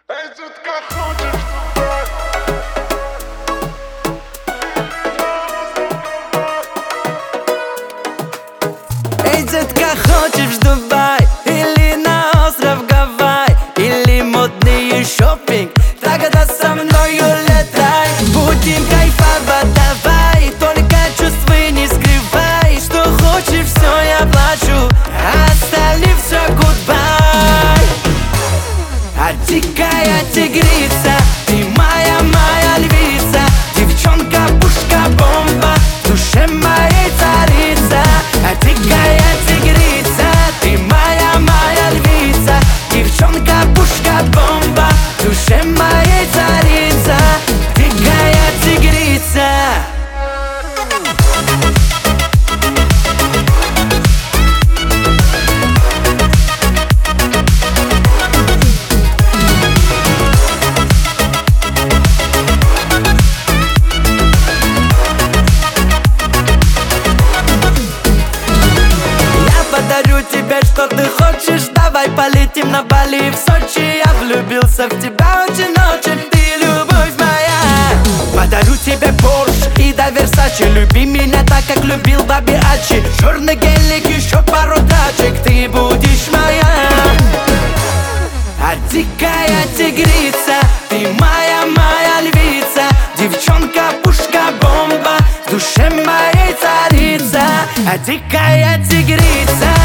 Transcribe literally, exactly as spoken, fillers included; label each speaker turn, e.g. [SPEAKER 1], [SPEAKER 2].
[SPEAKER 1] Эй, детка, хочешь Дубай?
[SPEAKER 2] Эй, детка, хочешь в Дубай? Или на остров Гавайи? Или модный шопинг? Тогда со мною летай. Будем кайфовать, давай. Только чувствуй, не скрывай. Что хочешь, все я плачу, а остальным все goodbye. А дикая тигрица, ты моя, моя львица. Девчонка, пушка, бомба, в душе моей царица. А дикая тигрица, ты моя, моя львица. Девчонка, пушка, бомба, в душе моей царица. Дикая тигрица. Подарю тебе, что ты хочешь. Давай полетим на Бали, в Сочи. Я влюбился в тебя очень-очень. Ты любовь моя. Подарю тебе Порш и до Версачи. Люби меня так, как любил Баби Ачи. Черный гелик, еще пару тачек. Ты будешь моя. А дикая тигрица, ты моя, моя львица. Девчонка, пушка, бомба, в душе моей царица. А дикая тигрица,